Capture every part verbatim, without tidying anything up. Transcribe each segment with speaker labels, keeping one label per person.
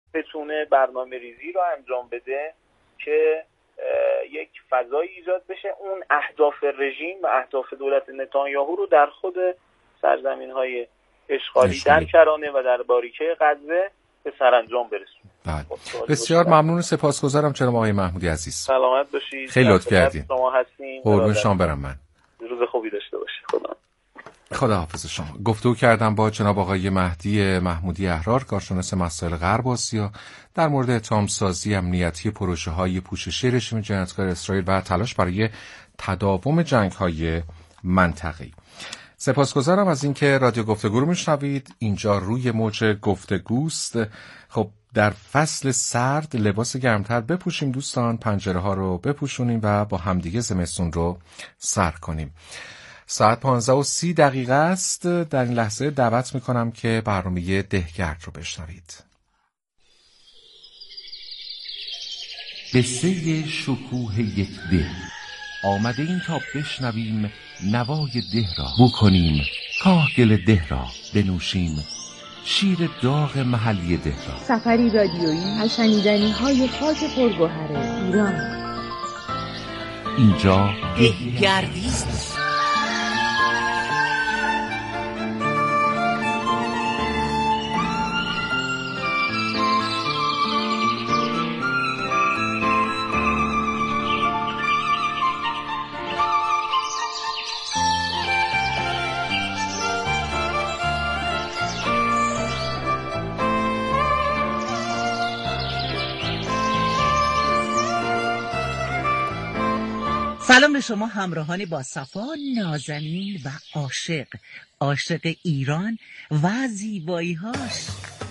Speaker 1: بتونه برنامه ریزی رو انجام بده که یک فضایی ایجاد بشه اون اهداف رژیم و اهداف دولت نتانیاهو رو در خود سرزمین‌های اشغالی در کرانه و در باریکه غزه به سرانجام برسونه.
Speaker 2: بله. بسیار ممنون، سپاسگزارم جناب آقای محمودی عزیز.
Speaker 1: سلامت باشید.
Speaker 2: خیلی لطف کردین.
Speaker 1: شما هستین.
Speaker 2: قربون شما برم. من
Speaker 1: روز خوبی داشته باشید. خدا
Speaker 2: خدا حافظ شما. گفتگو کردم با جناب آقای مهدی محمودی احرار، کارشناس مسائل غرب آسیا، در مورد اتهام‌سازی امنیتی پروژه‌های پوششی رژیم جنایتکار اسرائیل و تلاش برای تداوم جنگ‌های منطقه‌ای. سپاسگزارم از اینکه رادیو گفتگو رو میشنوید. اینجا روی موج گفتگوست. خب در فصل سرد لباس گرمتر بپوشیم دوستان، پنجره ها رو بپوشونیم و با همدیگه زمستون رو سر کنیم. ساعت پانزده و سی دقیقه است. در این لحظه دعوت میکنم که برنامه دهگرد رو بشنوید.
Speaker 3: قصه شکوه یک ده. آمده این تا بشنویم نوای ده را، بکنیم کاهگل ده را، بنوشیم شیر داغ محلی ده را.
Speaker 4: سفری رادیویی از شنیدنی های خاک پرگوهر ایران.
Speaker 3: اینجا
Speaker 5: دهگردی است.
Speaker 6: سلام به شما همراهان با صفا، نازنین و عاشق، عاشق ایران و زیبایی‌هاش.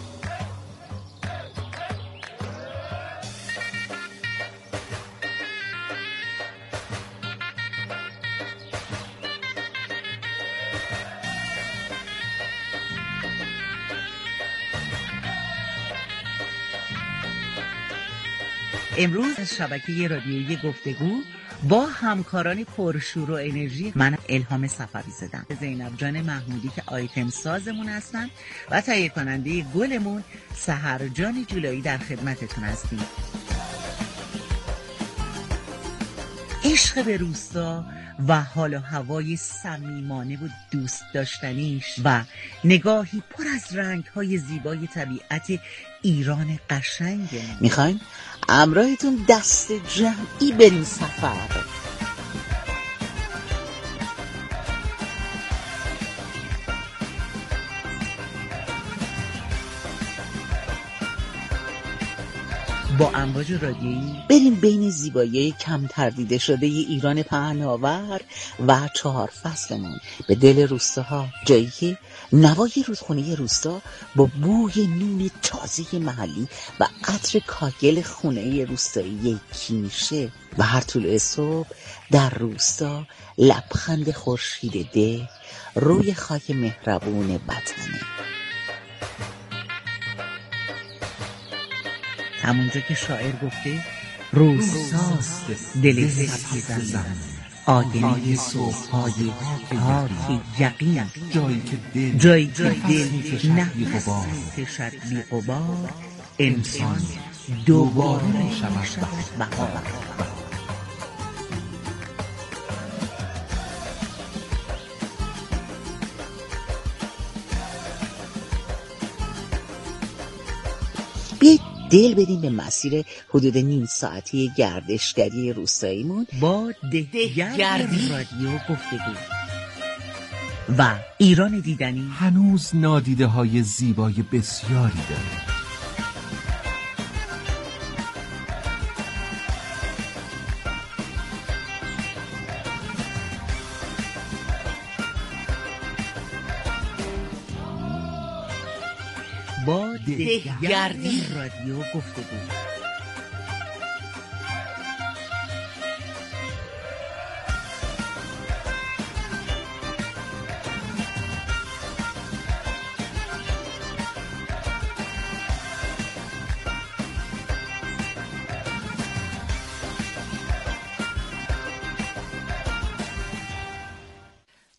Speaker 6: امروز از شبکه رادیویی گفتگو با همکاران پرشور و انرژی، من الهام صفوی زدم، زینب جان محمودی که آیتم سازمون هستن و تهیه کننده گلمون سحر جان جولایی در خدمتتون هستیم. عشق به روستا و حال و هوای صمیمانه و دوست داشتنیش و نگاهی پر از رنگ‌های زیبای طبیعت ایران قشنگه.
Speaker 5: میخوایم همراهتون دست جمعی بریم سفر.
Speaker 6: با امواج رادیویی
Speaker 5: بریم بین زیبایی کمتر دیده شده ی ایران پهناور و چهار فصلمون به دل روستاها، جایی که نوای رودخونه روستا با بوی نون تازه محلی و عطر کاگل خونه روستایی کینشه و هر طلوع صبح در روستا لبخند خورشید ده روی خاک مهربون وطنه.
Speaker 6: همونجا که شاعر گفته روستاست دل سبز زن، آینه صبح‌های پاک یقین،
Speaker 3: جایی که دل
Speaker 6: جایی که دل نفس می‌کشد بی غبار، انسان دوباره می‌شود بهار.
Speaker 5: بیایید دل بدیم به مسیر حدود نیم ساعتی گردشگری روستاییمون
Speaker 6: با دهگردی رادیو گفتگو و ایران دیدنی.
Speaker 3: هنوز نادیده های زیبای بسیاری داره.
Speaker 6: با دهگردی رادیو گفتگو.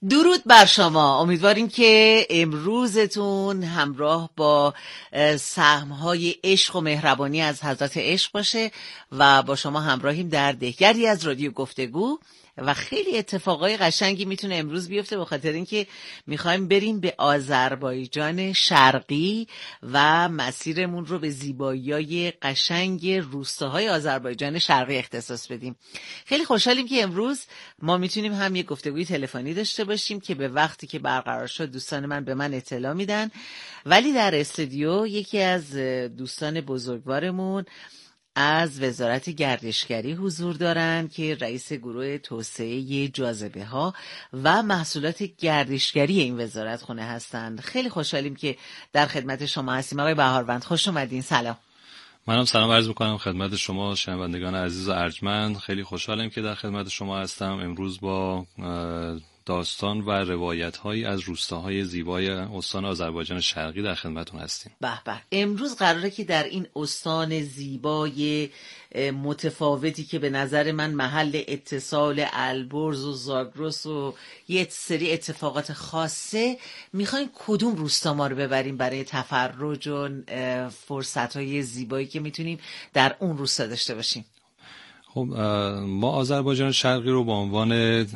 Speaker 6: درود بر شما. امیدواریم که امروزتون همراه با سهم‌های عشق و مهربانی از حضرت عشق باشه و با شما همراهیم در دهگردی از رادیو گفتگو و خیلی اتفاقای قشنگی میتونه امروز بیفته، به خاطر اینکه میخوایم بریم به آذربایجان شرقی و مسیرمون رو به زیبایی‌های قشنگ روستاهای آذربایجان شرقی اختصاص بدیم. خیلی خوشحالیم که امروز ما میتونیم هم یک گفتگوی تلفنی داشته باشیم که به وقتی که برقرار شد دوستان من به من اطلاع میدن، ولی در استودیو یکی از دوستان بزرگوارمون از وزارت گردشگری حضور دارند که رئیس گروه توسعه جاذبه ها و محصولات گردشگری این وزارت خونه هستند. خیلی خوشحالیم که در خدمت شما هستیم. آقای بهاروند خوش اومدین. سلام.
Speaker 7: منم سلام عرض میکنم خدمت شما شنوندگان عزیز و ارجمند. خیلی خوشحالم که در خدمت شما هستم امروز با داستان و روایت هایی از روستاهای زیبای استان آذربایجان شرقی در خدمتتون هستیم.
Speaker 6: به به. امروز قراره که در این استان زیبای متفاوتی که به نظر من محل اتصال البرز و زاگرس و یه سری اتفاقات خاصه، میخوایم کدوم روستا ما رو ببریم برای تفرج و فرصت های زیبایی که میتونیم در اون روستا داشته باشیم؟
Speaker 7: خب ما آذربایجان شرقی رو به عنوان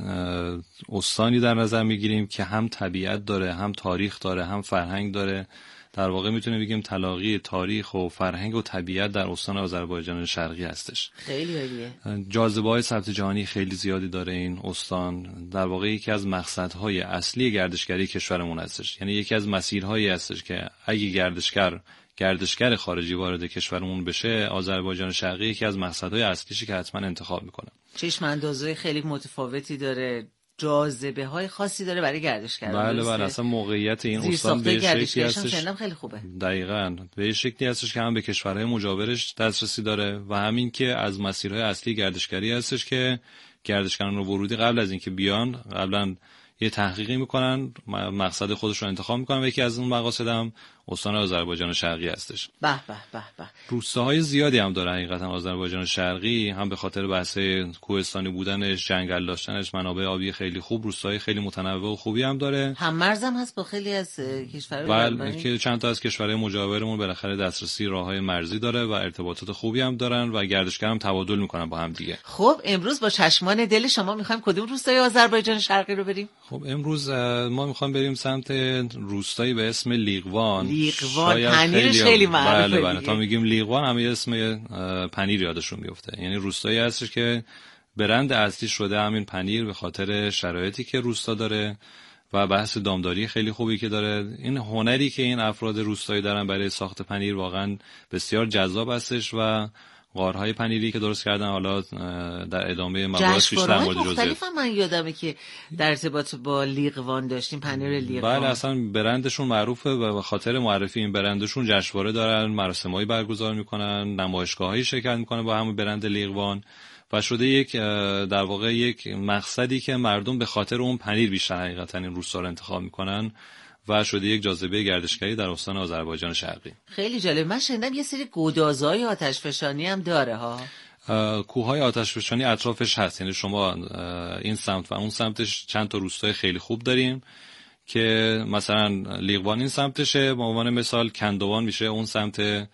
Speaker 7: استانی در نظر میگیریم که هم طبیعت داره، هم تاریخ داره، هم فرهنگ داره. در واقع میتونیم بگیم تلاقی تاریخ و فرهنگ و طبیعت در استان آذربایجان شرقی هستش.
Speaker 6: خیلی عالیه.
Speaker 7: جاذبه‌های ثبت جهانی خیلی زیادی داره این استان. در واقع یکی از مقصدهای اصلی گردشگری کشورمون هستش. یعنی یکی از مسیرهایی هستش که اگه گردشگر گردشگر خارجی وارد کشورمون بشه، آذربایجان شرقی یکی از مقصدهای اصلیشه که حتما انتخاب میکنه.
Speaker 6: چشم اندازهای خیلی متفاوتی داره، جاذبه های خاصی داره برای گردشگران.
Speaker 7: بله بله، اصلا موقعیت این استان به شکلی هستش
Speaker 6: خیلی خوبه.
Speaker 7: دقیقاً به شکلی هستش که هم به کشورهای مجاورش دسترسی داره و همین که از مسیرهای اصلی گردشگری هستش که گردشگران ورودی قبل از اینکه بیان قبلا یه تحقیقی میکنن، مقصد خودش رو انتخاب میکنن و یکی از اون مقاصد هم استان آذربایجان شرقی هستش.
Speaker 6: به به به به.
Speaker 7: روستاهای زیادی هم داره حقیقتا آذربایجان شرقی، هم به خاطر بحث کوهستانی بودنش، جنگل داشتنش، منابع آبی خیلی خوب، روستاهای خیلی متنوع و خوبی هم داره.
Speaker 6: هم مرزم هست با خیلی از کشورهای
Speaker 7: بله که چند تا از کشورهای مجاورمون بالاخره دسترسی راههای مرزی داره و ارتباطات خوبی هم دارن و گردشگر هم تبادل میکنن با هم دیگه.
Speaker 6: خب امروز با چشمان دل شما میخوایم کدوم روستای آذربایجان شرقی رو بریم؟
Speaker 7: خب امروز ما میخوایم بریم سمت روستایی به اسم لیقوان.
Speaker 6: لیقوان پنیرش خیلی معروفه.
Speaker 7: بله بله، تا میگیم لیقوان همه اسم پنیر یادشون میفته. یعنی روستایی هستش که برند اصلی شده همین پنیر به خاطر شرایطی که روستا داره و بحث دامداری خیلی خوبی که داره. این هنری که این افراد روستایی دارن برای ساخت پنیر واقعا بسیار جذاب هستش و غارهای پنیری که درست کردن حالا در ادامه موارد بیشتر در مورد جزئیات.
Speaker 6: مختلف من یادمه که در ارتباط با لیقوان داشتیم، پنیر لیقوان.
Speaker 7: بله اصلا برندشون معروفه و به خاطر معرفی این برندشون جشنواره دارن، مراسمایی برگزار میکنن، نمایشگاهایی شرکت میکنن با همون برند لیقوان و شده یک در واقع یک مقصدی که مردم به خاطر اون پنیر بیشتر حقیقتا این روستا رو انتخاب میکنن و شده یک جاذبه گردشگری در استان آذربایجان شرقی.
Speaker 6: خیلی جالب. من شنیدم یه سری گدازهای آتشفشانی هم داره ها.
Speaker 7: کوههای آتشفشانی اطرافش هست، یعنی شما این سمت و اون سمتش چند تا روستای خیلی خوب داریم که مثلا لیقوان این سمتشه، به عنوان مثال کندوان میشه اون سمت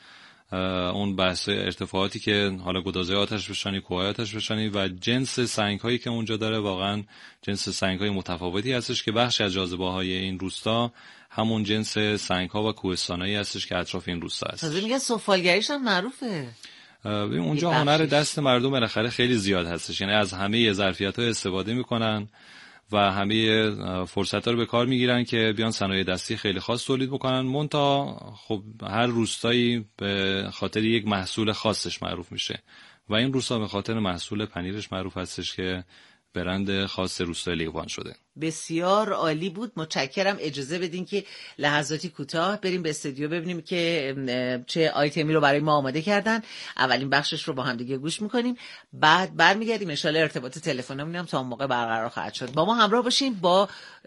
Speaker 7: اون بحث ارتفاعاتی که حالا گدازهای آتشفشانی، کوههای آتشفشانی و جنس سنگ‌هایی که اونجا داره واقعا جنس سنگ‌های متفاوتی هستش که بخشی از جاذبه‌های این روستا همون جنس سنگ‌ها و کوهستانایی هستش که اطراف این روستا هست.
Speaker 6: تازه میگن سفالگریش هم معروفه.
Speaker 7: اونجا هنر دست مردم بالاخره خیلی زیاد هستش، یعنی از همه ظرفیت‌ها استفاده می‌کنن و همه فرصت‌ها رو به کار میگیرن که بیان صنایع دستی خیلی خاص تولید بکنن. منتها خب هر روستایی به خاطر یک محصول خاصش معروف میشه و این روستا به خاطر محصول پنیرش معروف هستش که برند خاص روستای لیقوان شده.
Speaker 6: بسیار عالی بود. متشکرم. اجازه بدین که لحظاتی کوتاه بریم به استودیو ببینیم که چه آیتمی رو برای ما آماده کردن. اولین بخشش رو با هم دیگه گوش میکنیم، بعد برمیگردیم. ان شاءالله ارتباط تلفنمون هم تا اون موقع برقرار خواهد شد. با ما همراه باشین با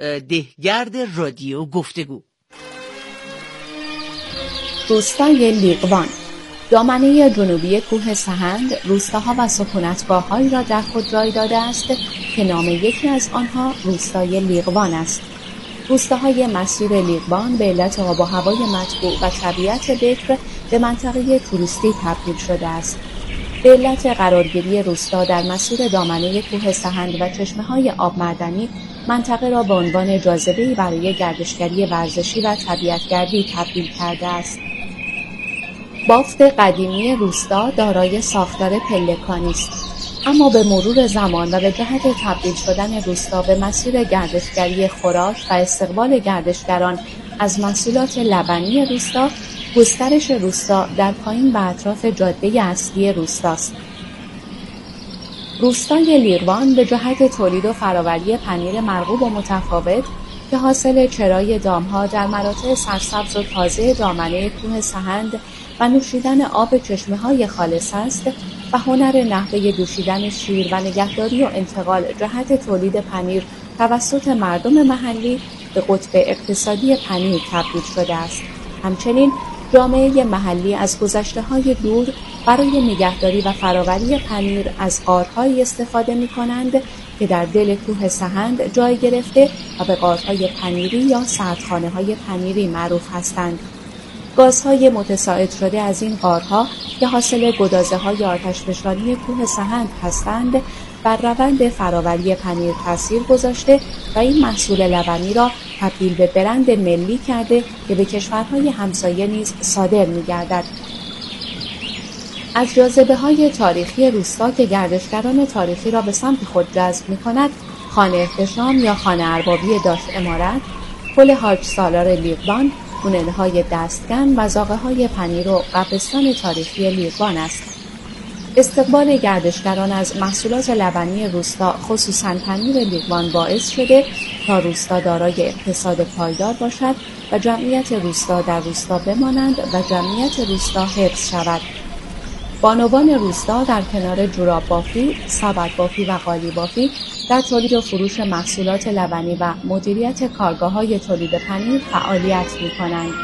Speaker 6: دهگرد رادیو گفتگو.
Speaker 8: روستای لیقوان دامنه جنوبی کوه سهند روستاها و سکونتگاه‌هایی را در خود جای داده است که نام یکی از آنها روستای لیقوان است. روستاهای مسیر لیقوان به علت آب و هوای مطبوع و طبیعت بکر به منطقه توریستی تبدیل شده است. به علت قرارگیری روستا در مسیر دامنه کوه سهند و چشمه‌های آب معدنی، منطقه را به عنوان جاذبه‌ای برای گردشگری ورزشی و طبیعت‌گردی تبدیل کرده است. بافت قدیمی روستا دارای ساختار پلکانی است، اما به مرور زمان و به جهت تبدیل شدن روستا به مسیر گردشگری خوراک و استقبال گردشگران از محصولات لبنی روستا، گسترش روستا در پایین و اطراف جاده اصلی روستاست. روستای لیقوان به جهت تولید و فراوری پنیر مرغوب و متفاوت که حاصل چرای دامها در مراتع سرسبز و تازه دامنه کوه سهند و نوشیدن آب چشمه‌های خالص است و هنر نحوه دوشیدن شیر و نگهداری و انتقال جهت تولید پنیر توسط مردم محلی به قطب اقتصادی پنیر تبدیل شده است. همچنین جامعه محلی از گذشته‌های دور برای نگهداری و فراوری پنیر از غارهایی استفاده می‌کنند که در دل کوه سهند جای گرفته و به غارهای پنیری یا سردخانه‌های پنیری معروف هستند. گازهای متصاعد شده از این غارها که حاصل گدازه‌های آتشفشانی کوه سهند هستند، بر روند فراوری پنیر تاثیر گذاشته و این محصول لبنی را تبدیل به برند ملی کرده که به کشورهای همسایه نیز صادر می‌گردد. از جاذبه‌های تاریخی روستا که گردشگران تاریخی را به سمت خود جذب می‌کند، خانه احتشام یا خانه اربابی داشت امارت، پل حاج سالار لیقوان، تونل‌های دستگن و زاغه‌های پنیر و قبرستان تاریخی لیقوان است. استقبال گردشگران از محصولات لبنی روستا خصوصاً پنیر لیقوان باعث شده تا روستا دارای اقتصاد پایدار باشد و جمعیت روستا در روستا بمانند و جمعیت روستا حفظ شود. بانوان روستا در کنار جوراب بافی، سبد بافی و قالی بافی در تولید و فروش محصولات لبنی و مدیریت کارگاه‌های تولید پنیر فعالیت می‌کنند.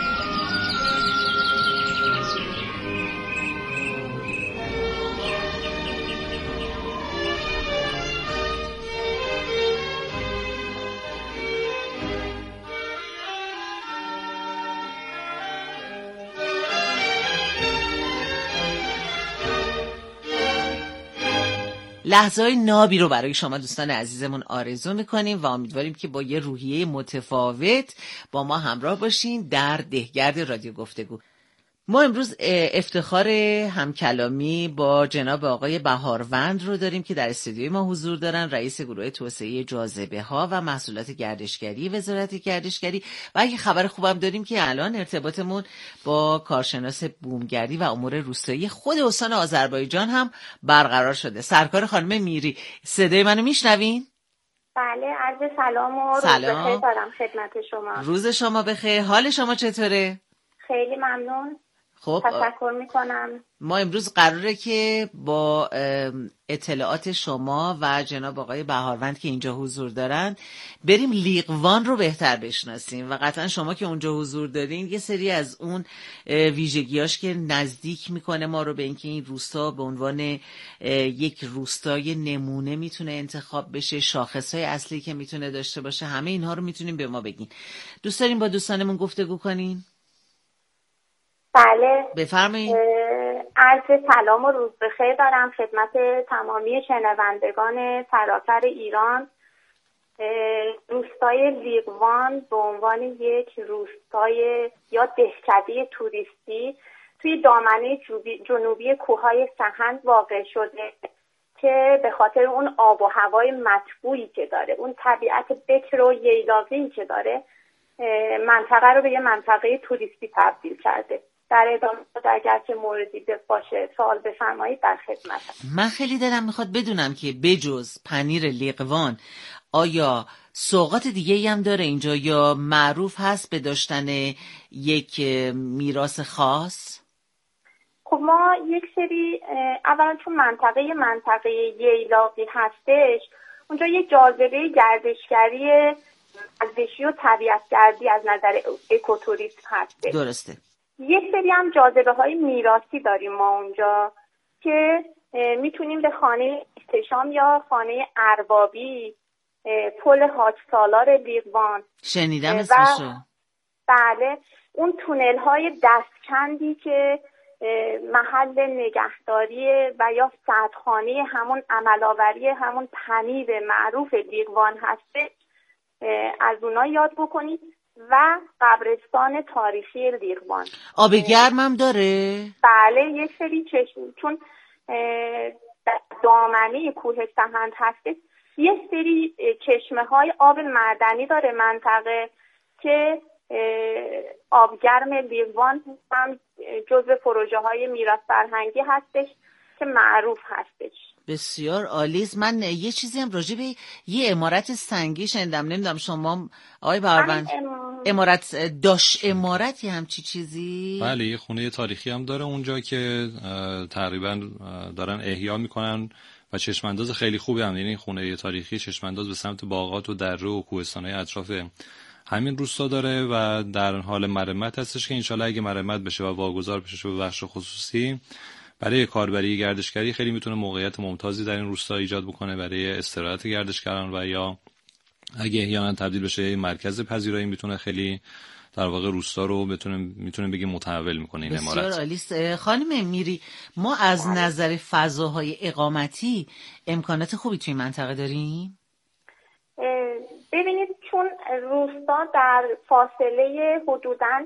Speaker 6: لحظه‌های نابی رو برای شما دوستان عزیزمون آرزو میکنیم و امیدواریم که با یه روحیه متفاوت با ما همراه باشین در دهگرد رادیو گفتگو. ما امروز افتخار همکلامی با جناب آقای بهاروند رو داریم که در استودیوی ما حضور دارن، رئیس گروه توسعه جاذبه ها و محصولات گردشگری وزارت گردشگری، و اگه خبر خوبم داریم که الان ارتباطمون با کارشناس بومگردی و امور روستایی خود استان آذربایجان هم برقرار شده. سرکار خانم میری، صدای منو میشنوین؟
Speaker 9: بله، عرض سلام و روز
Speaker 6: سلام.
Speaker 9: بخیر دارم خدمت شما.
Speaker 6: روز شما بخیر. حال شما چطوره؟
Speaker 9: خیلی ممنون.
Speaker 6: خب
Speaker 9: تشکر میکنم.
Speaker 6: ما امروز قراره که با اطلاعات شما و جناب آقای بهاروند که اینجا حضور دارن بریم لیقوان رو بهتر بشناسیم و قطعا شما که اونجا حضور دارین یه سری از اون ویژگیاش که نزدیک میکنه ما رو به اینکه این روستا به عنوان یک روستای نمونه میتونه انتخاب بشه، شاخصهای اصلی که میتونه داشته باشه، همه اینها رو میتونیم به ما بگین. دوست داریم با دوستانمون گفتگو کنین؟
Speaker 9: بله
Speaker 6: بفرمایید.
Speaker 9: عرض سلام و روز بخیر دارم خدمت تمامی شنوندگان سراسر ایران. روستای لیقوان به عنوان یک روستای یا دهکده توریستی توی دامنه جنوبی کوههای سهند واقع شده که به خاطر اون آب و هوای مطبوعی که داره، اون طبیعت بکر و ییلاقی که داره، منطقه رو به یه منطقه توریستی تبدیل کرده. در ادامه اگر که موردی باشه سوال بفرمایید، در خدمتم.
Speaker 6: من خیلی دلم میخواد بدونم که بجز پنیر لیقوان آیا سوغات دیگه ای هم داره اینجا یا معروف هست به داشتن یک میراث خاص؟
Speaker 9: خب ما یک سری، اولا چون منطقه منطقه ییلاقی هستش، اونجا یک جاذبه گردشگری ورزشی و طبیعت‌گردی از نظر اکوتوریسم هستش.
Speaker 6: درسته.
Speaker 9: یک سری هم جاذبه های میراثی داریم ما اونجا که میتونیم به خانه احتشام یا خانه اربابی، پل حاج سالار لیقوان
Speaker 6: شنیدم اسمشو.
Speaker 9: بله، اون تونل های دستکندی که محل نگهداری و یا سردخانه همون عمل‌آوری همون پنیر معروف لیقوان هسته، از اونا یاد بکنید و قبرستان تاریخی لیقوان.
Speaker 6: آب گرمم داره؟
Speaker 9: بله، یک سری چشم، چون دامنه کوه سهند هسته، یک سری چشمه های آب معدنی داره منطقه که آبگرم لیقوان هم جزو پروژه های میراث فرهنگی هستش که معروف هستش.
Speaker 6: بسیار عالی. من یه چیزی هم راجع به یه عمارت سنگی شنیدم، نمیدونم شما آقای بهاروند ام... عمارت داش عمارتی هم چی چیزی؟
Speaker 7: بله، یه خونه تاریخی هم داره اونجا که تقریبا دارن احیا میکنن و چشمانداز خیلی خوبی هم، یعنی خونه تاریخی چشمانداز به سمت باغات و دره و کوهستان‌های اطراف همین روستا داره و در حال مرمت هستش که انشالله اگه مرمت بشه و واگذار بشه به بخش خصوصی، برای کاربری گردشگری خیلی میتونه موقعیت ممتازی در این روستا ایجاد بکنه برای استراحت گردشگران و یا اگه احیانا تبدیل بشه یه مرکز پذیرایی، میتونه خیلی در واقع روستا رو بتونه میتونه بگه متحول میکنه این عمارت.
Speaker 6: بسیار عالی. خانم میری، ما از نظر فضاهای اقامتی امکانات خوبی توی منطقه داریم؟
Speaker 9: ببینید، چون روستا در فاصله حدوداً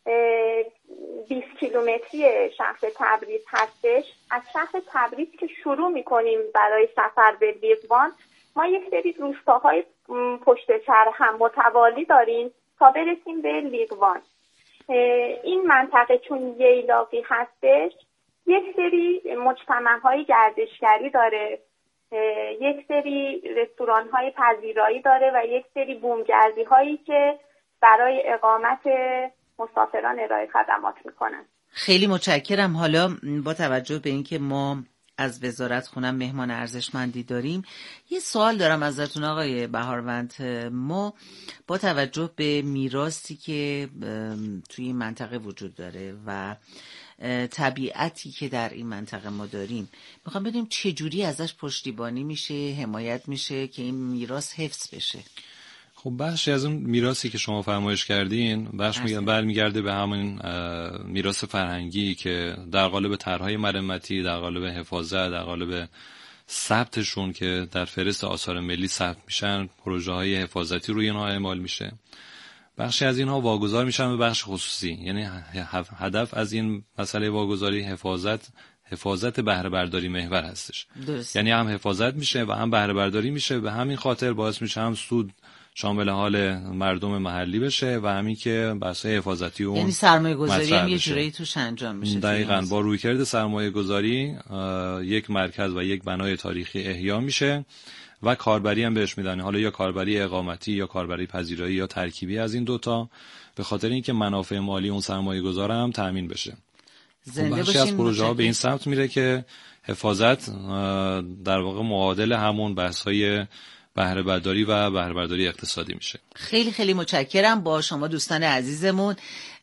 Speaker 9: بیست کیلومتری شهر تبریز هستش، از شهر تبریز که شروع میکنیم برای سفر به لیقوان، ما یک سری روستاهای پشت سر هم متوالی داریم تا برسیم به لیقوان. این منطقه چون ییلاقی هستش، یک سری مجتمع‌های گردشگری داره، یک سری رستوران‌های پذیرایی داره و یک سری بومگردی‌هایی که برای اقامت مسافران ارائه خدمات میکنن.
Speaker 6: خیلی متشکرم. حالا با توجه به اینکه ما از وزارت خونم مهمان ارزشمندی داریم، یه سوال دارم ازتون آقای بهاروند. ما با توجه به میراثی که توی این منطقه وجود داره و طبیعتی که در این منطقه ما داریم، میخوام بدونیم چجوری ازش پشتیبانی میشه، حمایت میشه که این میراث حفظ بشه.
Speaker 7: خب بخشی از اون میراثی که شما فرمایش کردین بخش میگن برمیگرده به همین میراث فرهنگی که در قالب طرح‌های مرمتی، در قالب حفاظت، در قالب ثبتشون که در فهرست آثار ملی ثبت میشن، پروژه‌های حفاظتی روی اینها اعمال میشه. بخشی از اینها واگذار میشن به بخش خصوصی، یعنی هدف از این مسئله واگذاری حفاظت حفاظت بهره برداری محور هستش.
Speaker 6: درست.
Speaker 7: یعنی هم حفاظت میشه و هم بهره برداری میشه، به همین خاطر باعث میشه هم سود شامل حال مردم محلی بشه و همین که بحث‌های حفاظتی اون،
Speaker 6: یعنی سرمایه گذاری هم یه جورایی توش انجام میشه.
Speaker 7: دقیقاً با رویکرد سرمایه گذاری یک مرکز و یک بنای تاریخی احیا میشه و کاربری هم بهش میدن، حالا یا کاربری اقامتی یا کاربری پذیرایی یا ترکیبی از این دوتا، به خاطر اینکه منافع مالی اون سرمایه گذار هم تامین بشه.
Speaker 6: زنده
Speaker 7: بخشی از پروژه ها به این سمت میره که حفاظت در واقع معادل همون بحث‌های بهره برداری و بهره برداری اقتصادی میشه.
Speaker 6: خیلی خیلی متشکرم. با شما دوستان عزیزمون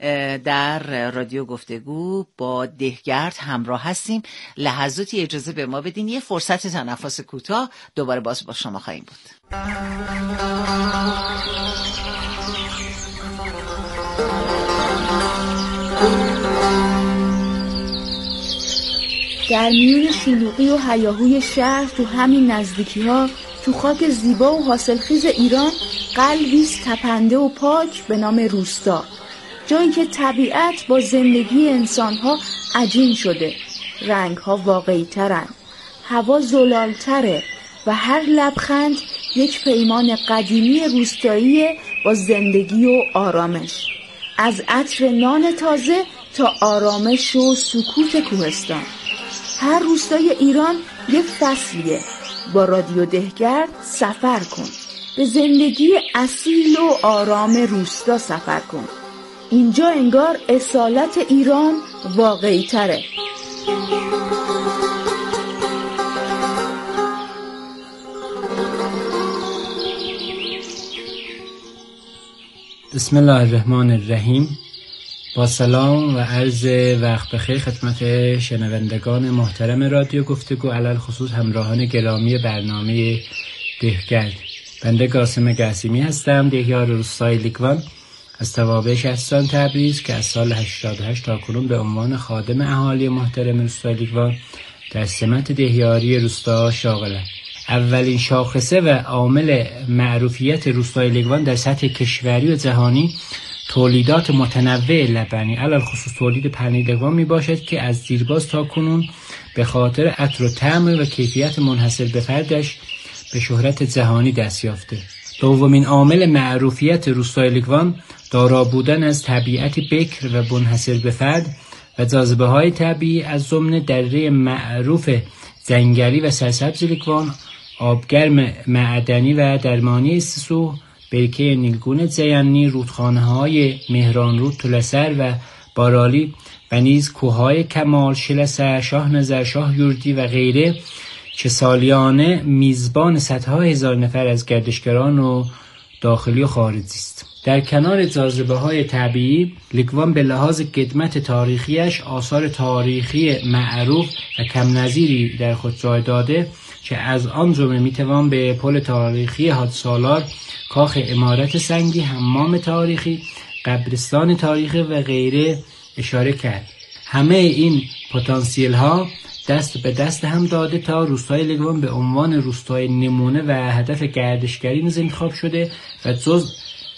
Speaker 6: در رادیو گفتگو با دهگرد همراه هستیم. لحظاتی اجازه به ما بدین یه فرصت تنفس کوتاه، دوباره باز با شما خواهیم بود.
Speaker 4: در میون شلوغی و هیاهوی شهر، تو همین نزدیکی ها، تو خاک زیبا و حاصلخیز ایران، قلبی است تپنده و پاک به نام روستا، جایی که طبیعت با زندگی انسانها عجین شده، رنگها واقعی ترن، هوا زلال تره و هر لبخند یک پیمان قدیمی روستایی با زندگی و آرامش، از عطر نان تازه تا آرامش و سکوت کوهستان. هر روستای ایران یک فصلیه. با رادیو دهگرد سفر کن، به زندگی اصیل و آرام روستا سفر کن. اینجا انگار اصالت ایران واقعی تره.
Speaker 10: بسم الله الرحمن الرحیم. با سلام و عرض وقت بخیر خدمت شنوندگان محترم رادیو گفتگو، علل خصوص همراهان گرامی برنامه دهگرد. بنده قاسم قاسمی هستم، دهیار روستای لیگوان از توابع شهرستان تبریز که از سال هشتاد و هشت تا کنون به عنوان خادم اهالی محترم روستای لیگوان در سمت دهیاری روستا شاغلم. اولین شاخصه و عامل معروفیت روستای لیگوان در سطح کشوری و جهانی تولیدات متنوع لبنی، علل خصوص تولید پنیر لیگوان می باشد که از دیرباز تا کنون به خاطر عطر و طعم و کیفیت منحصر به فردش به شهرت جهانی دست یافته. دومین عامل معروفیت روستای لیگوان دارا بودن از طبیعت بکر و منحصر به فرد و جاذبه های طبیعی از ضمن دره معروف زنگلی و سرسبز لیگوان، آبگرم معدنی و درمانی سیسو، برکه نیلگون زینی، رودخانه های مهران رود، طلسر و بارالی و نیز کوههای کمال، شلسر، شاه نظر، شاه یوردی و غیره که سالیانه میزبان صدها هزار نفر از گردشگران و داخلی و خارجی است. در کنار جاذبه های طبیعی، لیگوان به لحاظ قدمت تاریخیش آثار تاریخی معروف و کم نظیری در خود جای داده که از آن جمله میتوان به پل تاریخی حاج سالار، کاخ عمارت سنگی، حمام تاریخی، قبرستان تاریخی و غیره اشاره کرد. همه این پتانسیل ها دست به دست هم داده تا روستای لیگوان به عنوان روستای نمونه و هدف گردشگری نیز انتخاب شده و جز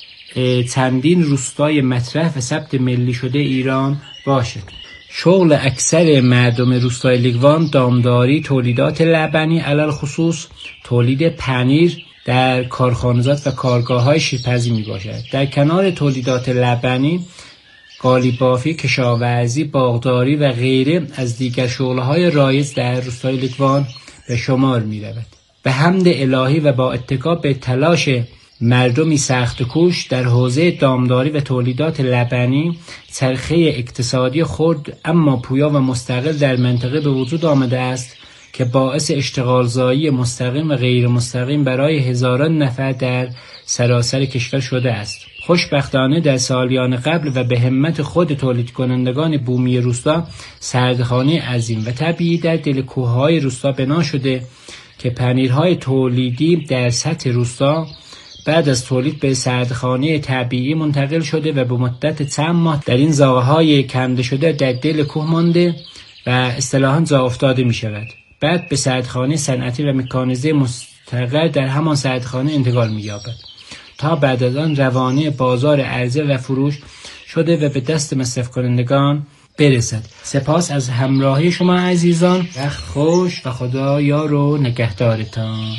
Speaker 10: چندین روستای مطرح و ثبت ملی شده ایران باشد. شغل اکثر مردم روستای لیگوان دامداری، تولیدات لبنی، علل خصوص تولید پنیر در کارخانجات و کارگاه‌های شیرپزی می باشد. در کنار تولیدات لبنی، قالیبافی، کشاورزی، باغداری و غیره از دیگر شغل‌های رایج در روستای لیگوان به شمار می رود. به حمد الهی و با اتکا به تلاش مردمی سخت کوش در حوزه دامداری و تولیدات لبنی، چرخه اقتصادی خرد اما پویا و مستقل در منطقه به وجود آمده است که باعث اشتغالزایی مستقیم و غیر مستقیم برای هزاران نفر در سراسر کشور شده است. خوشبختانه در سالیان قبل و به همت خود تولید کنندگان بومی روستا، سردخانه عظیم و طبیعی در دل کوههای روستا بنا شده که پنیرهای تولیدی در سطح روستا بعد از تولید به سردخانه طبیعی منتقل شده و به مدت چند ماه در این زاغه‌های کنده شده در دل کوه مانده و اصطلاحاً جا افتاده می شود. بعد به سردخانه صنعتی و مکانیزه مستقر در همان سردخانه انتقال می یابد تا بعد از آن روانه بازار عرضه و فروش شده و به دست مصرف کنندگان برسد. سپاس از همراهی شما عزیزان، وقت خوش و خدا یار و نگهدارتان.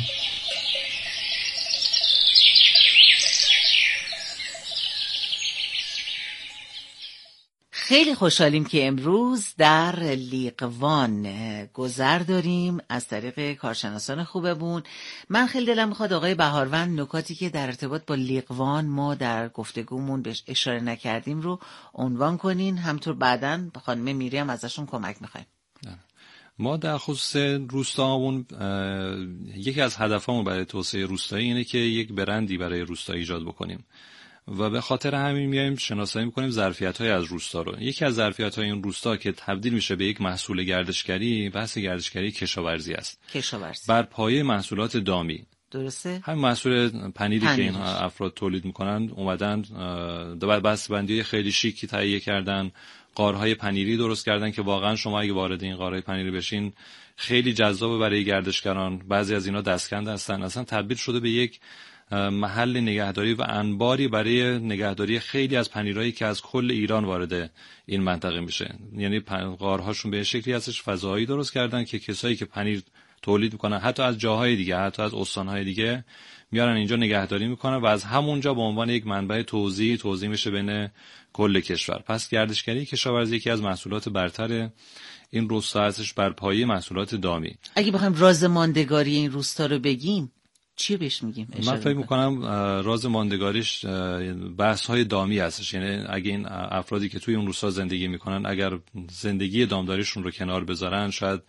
Speaker 6: خیلی خوشحالیم که امروز در لیگوان گذر داریم از طریق کارشناسان خوبمون. من خیلی دلم میخواد آقای بهاروند نکاتی که در ارتباط با لیگوان ما در گفتگومون بهش اشاره نکردیم رو عنوان کنین، همطور بعداً به خانم میری هم ازشون کمک میخوایم.
Speaker 7: ما در خصوص روستاهامون یکی از هدفمون برای توسعه روستایی اینه که یک برندی برای روستا ایجاد بکنیم و به خاطر همین میایم شناسایی میکنیم ظرفیت‌های از روستا رو. یکی از ظرفیت‌های این روستا که تبدیل میشه به یک محصول گردشگری، بحث گردشگری کشاورزی است.
Speaker 6: کشاورزی
Speaker 7: بر پایه محصولات دامی.
Speaker 6: درسته؟
Speaker 7: همین محصول پنیری
Speaker 6: پنیر.
Speaker 7: که این افراد تولید میکنن اومدن در بسته‌بندی خیلی شیکی تهیه کردن، قارهای پنیری درست کردن که واقعا شما اگه وارد این قارهای پنیری بشین خیلی جذابه برای گردشگران. بعضی از اینا دستکند هستن، اصلا تبدیل شده به یک محل نگهداری و انباری برای نگهداری خیلی از پنیرهایی که از کل ایران وارد این منطقه میشه. یعنی غارهاشون به شکلی هستش فضایی درست کردن که کسایی که پنیر تولید میکنن حتی از جاهای دیگه، حتی از استانهای دیگه میارن اینجا نگهداری میکنن و از همونجا به عنوان یک منبع توزیع توزیع میشه بین کل کشور. پس گردشگری کشاورزی یکی از محصولات برتر این روستا هستش بر پایه محصولات دامی.
Speaker 6: اگه بخوایم راز ماندگاری این روستا رو بگیم چی بهش میگیم؟
Speaker 7: من فکر میکنم راز ماندگاریش بحث های دامی هستش. یعنی اگه این افرادی که توی اون روستا زندگی میکنن اگر زندگی دامداریشون رو کنار بذارن، شاید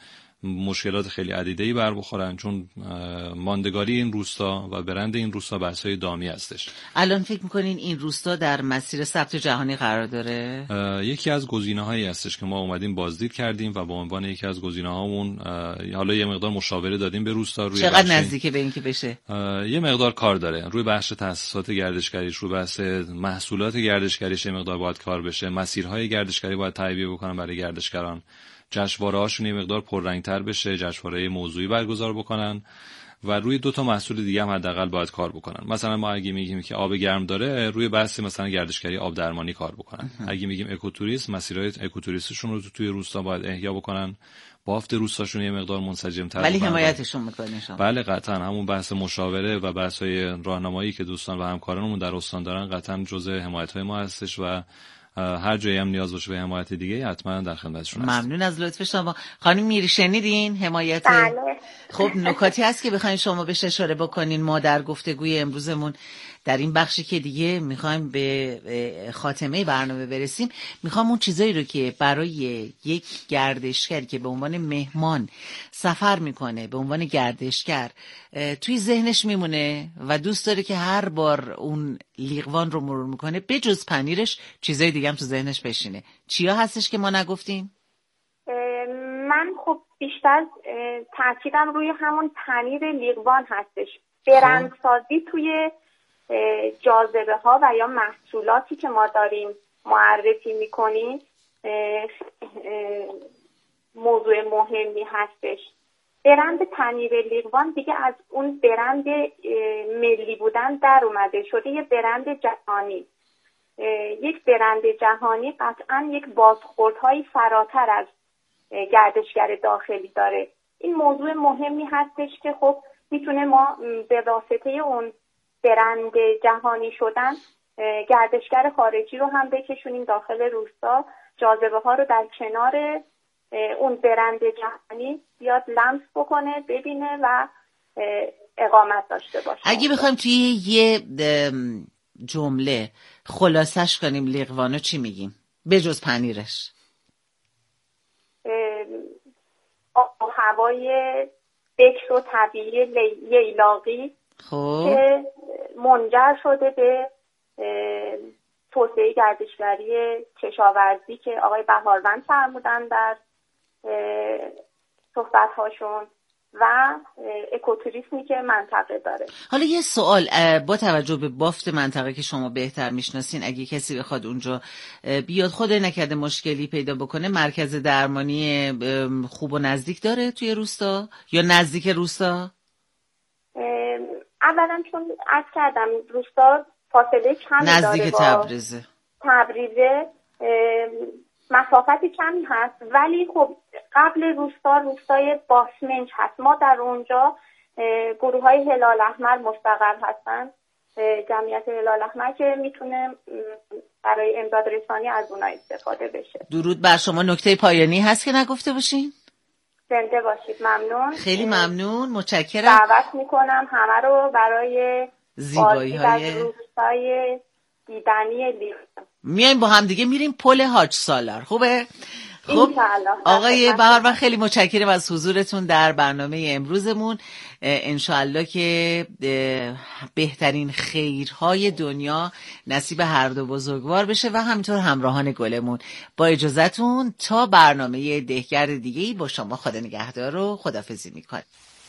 Speaker 7: مشکلات خیلی عدیده‌ای بر بخورن، چون ماندگاری این روستا و برند این روستا بحث‌های دامی هستش.
Speaker 6: الان فکر می‌کنین این روستا در مسیر ثبت جهانی قرار داره؟
Speaker 7: یکی از گزینه‌هایی هستش که ما اومدیم بازدید کردیم و به عنوان یکی از گزینه‌هامون حالا یه مقدار مشاوره دادیم به روستا. روی
Speaker 6: چقدر نزدیکه به اینکه بشه؟
Speaker 7: یه مقدار کار داره روی بخش تأسیسات گردشگریش، روی بحث محصولات گردشگریش یه مقدار باید کار بشه، مسیرهای گردشگری باید تعبیه بکنن برای گردشگران، جشنواره‌هاشون یه مقدار پررنگ‌تر بشه، جشنواره موضوعی برگزار بکنن و روی دو تا محصول دیگه هم حداقل باید کار بکنن. مثلا ما اگه میگیم که آب گرم داره، روی بحث مثلا گردشگری آب درمانی کار بکنن. اگه میگیم اکوتوریسم، مسیرهای اکوتوریستشون رو توی روستا باید احیا بکنن، بافت روستاشون یه مقدار منسجم‌تر
Speaker 6: ولی حمایتشون می‌کنین شما؟
Speaker 7: بله قطعاً. همون بحث مشاوره و بحث‌های راهنمایی که دوستان و همکارانمون در استان دارن قطعاً جزء حمایت‌های ما هستش و هر جایی هم نیاز باشه به حمایت دیگه حتما در خدمتشون هستیم.
Speaker 6: ممنون از لطف شما. خانم میری شنیدین حمایت؟
Speaker 9: بله.
Speaker 6: خب نکاتی هست که بخواین شما بهش اشاره بکنین. ما در گفتگوی امروزمون در این بخشی که دیگه میخوایم به خاتمه برنامه برسیم، میخوام اون چیزایی رو که برای یک گردشگری که به عنوان مهمان سفر میکنه، به عنوان گردشگر توی ذهنش میمونه و دوست داره که هر بار اون لیقوان رو مرور میکنه به جز پنیرش چیزای دیگه هم تو ذهنش بشینه. چیا هستش که ما نگفتیم؟
Speaker 9: من خب بیشتر تاکیدم روی همون پنیر لیقوان هستش. برندسازی توی جاذبه ها و یا محصولاتی که ما داریم معرفی میکنیم موضوع مهمی هستش. برند پنیر لیقوان دیگه از اون برند ملی بودن در اومده شده یه برند جهانی. یک برند جهانی قطعا یک بازخوردهایی فراتر از گردشگر داخلی داره. این موضوع مهمی هستش که خب میتونه ما به واسطه اون برند جهانی شدن گردشگر خارجی رو هم بکشونیم داخل روستا، جاذبه ها رو در کنار اون برند جهانی بیاد لمس بکنه، ببینه و اقامت داشته باشه.
Speaker 6: اگه بخوایم توی یه جمله خلاصش کنیم لیقوانو چی میگیم به جز پنیرش؟
Speaker 9: آب و هوای بکر و طبیعی ییلاقی
Speaker 6: خب
Speaker 9: که منجر شده به توسعه گردشگری کشاورزی که آقای بهاروند فرمودن در صحبت‌هاشون و اکوتوریسمی که منطقه داره.
Speaker 6: حالا یه سوال با توجه به بافت منطقه که شما بهتر میشناسین، اگه کسی بخواد اونجا بیاد خدای نکرده مشکلی پیدا بکنه، مرکز درمانی خوب و نزدیک داره توی روستا یا نزدیک روستا؟
Speaker 9: اولا چون عرض کردم روستا فاصله کمی داره،
Speaker 6: نزدیک تبریزه
Speaker 9: تبریزه مسافتی کمی هست، ولی خب قبل روستا روستای باسمنج هست. ما در اونجا گروه های هلال احمر مستقر هستن، جمعیت هلال احمر که میتونه برای امداد رسانی از اونها استفاده بشه.
Speaker 6: درود بر شما. نکته پایانی هست که نگفته باشین؟
Speaker 9: زنده باشید. ممنون،
Speaker 6: خیلی ممنون، متشکرم.
Speaker 9: دعوت میکنم همه رو برای
Speaker 6: زیبایی های
Speaker 9: روستای دیدنی لیقوان.
Speaker 6: میایم با هم دیگه میریم پل حاج سالار. خوبه؟ خب آقای بهاروند خیلی متشکرم از حضورتون در برنامه امروزمون. انشالله که بهترین خیرهای دنیا نصیب هر دو بزرگوار بشه و همینطور همراهان گلمون. با اجازهتون تا برنامه دهگرد دیگه‌ای با شما خدا نگهدار و خداحافظی میکنم.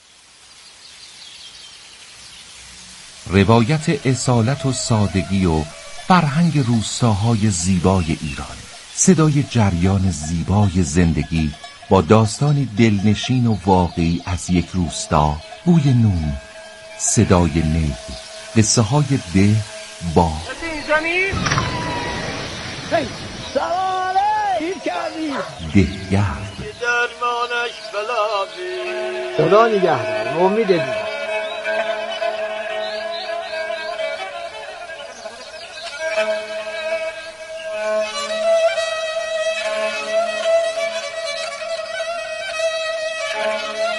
Speaker 3: روایت اصالت و سادگی و فرهنگ روستاهای زیبای ایران، صدای جریان زیبای زندگی با داستانی دلنشین و واقعی از یک روستا، بوی نون، صدای نی، قصه های ده با دهگرد.
Speaker 11: خدا نگهدار. امید
Speaker 12: Thank you.